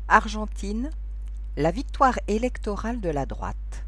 Argentine, la victoire électorale de la droite.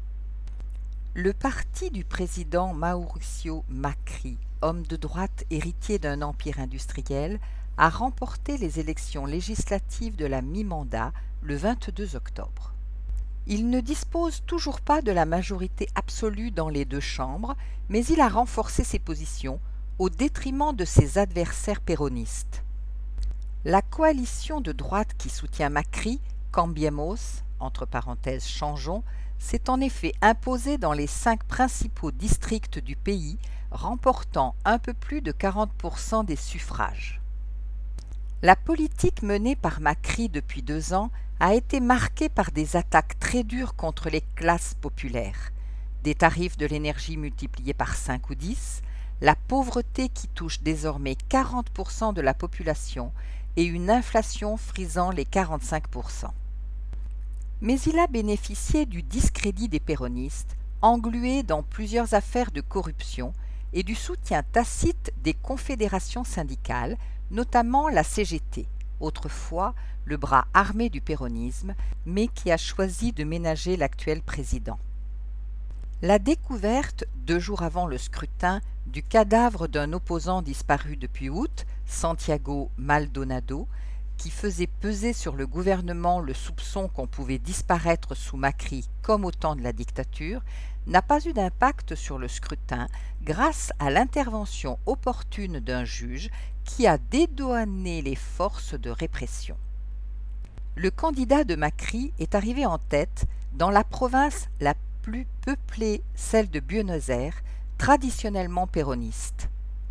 Le parti du président Mauricio Macri, homme de droite héritier d'un empire industriel, a remporté les élections législatives de la mi-mandat le 22 octobre. Il ne dispose toujours pas de la majorité absolue dans les deux chambres, mais il a renforcé ses positions au détriment de ses adversaires péronistes. La coalition de droite qui soutient Macri, Cambiemos, entre parenthèses changeons, s'est en effet imposée dans les 5 principaux districts du pays, remportant un peu plus de 40% des suffrages. La politique menée par Macri depuis 2 ans a été marquée par des attaques très dures contre les classes populaires, des tarifs de l'énergie multipliés par 5 ou 10, la pauvreté qui touche désormais 40% de la population et une inflation frisant les 45%. Mais il a bénéficié du discrédit des péronistes, englués dans plusieurs affaires de corruption et du soutien tacite des confédérations syndicales, notamment la CGT, autrefois le bras armé du péronisme, mais qui a choisi de ménager l'actuel président. La découverte, 2 jours avant le scrutin, du cadavre d'un opposant disparu depuis août, Santiago Maldonado, qui faisait peser sur le gouvernement le soupçon qu'on pouvait disparaître sous Macri comme au temps de la dictature, n'a pas eu d'impact sur le scrutin grâce à l'intervention opportune d'un juge qui a dédouané les forces de répression. Le candidat de Macri est arrivé en tête dans la province la plus peuplée, celle de Buenos Aires, traditionnellement péroniste.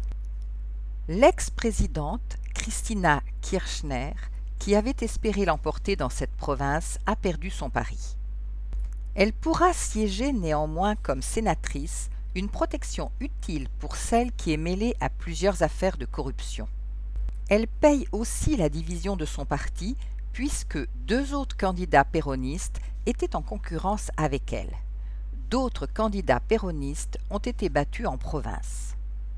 L'ex-présidente Cristina Kirchner, qui avait espéré l'emporter dans cette province, a perdu son pari. Elle pourra siéger néanmoins comme sénatrice, une protection utile pour celle qui est mêlée à plusieurs affaires de corruption. Elle paye aussi la division de son parti, puisque 2 autres candidats péronistes étaient en concurrence avec elle. D'autres candidats péronistes ont été battus en province.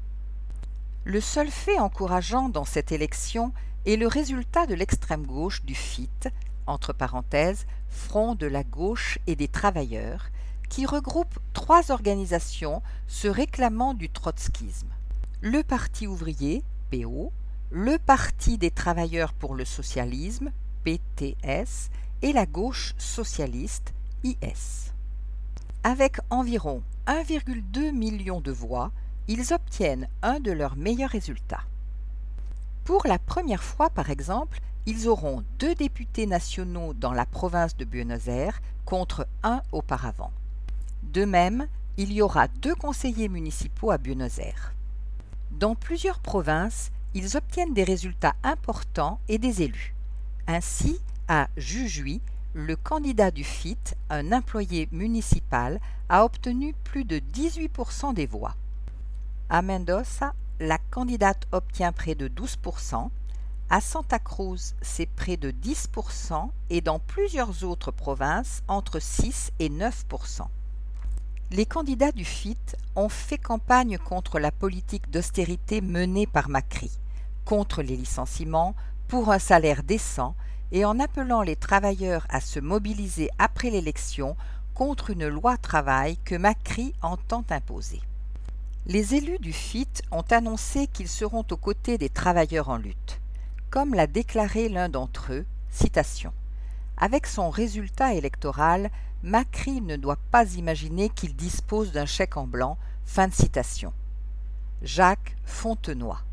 Le seul fait encourageant dans cette élection est le résultat de l'extrême gauche du FIT, entre parenthèses, Front de la gauche et des travailleurs, qui regroupe 3 organisations se réclamant du trotskisme. Le Parti ouvrier, PO, le Parti des travailleurs pour le socialisme, PTS, et la gauche socialiste, IS. Avec environ 1,2 million de voix, ils obtiennent un de leurs meilleurs résultats. Pour la première fois, par exemple, ils auront 2 députés nationaux dans la province de Buenos Aires contre 1 auparavant. De même, il y aura 2 conseillers municipaux à Buenos Aires. Dans plusieurs provinces, ils obtiennent des résultats importants et des élus. Ainsi, à Jujuy, le candidat du FIT, un employé municipal, a obtenu plus de 18% des voix. À Mendoza, la candidate obtient près de 12%, à Santa Cruz, c'est près de 10% et dans plusieurs autres provinces, entre 6 et 9%. Les candidats du FIT ont fait campagne contre la politique d'austérité menée par Macri, contre les licenciements, pour un salaire décent et en appelant les travailleurs à se mobiliser après l'élection contre une loi travail que Macri entend imposer. Les élus du FIT ont annoncé qu'ils seront aux côtés des travailleurs en lutte. Comme l'a déclaré l'un d'entre eux, citation, « Avec son résultat électoral, Macri ne doit pas imaginer qu'il dispose d'un chèque en blanc. » Fin de citation. Jacques Fontenoy.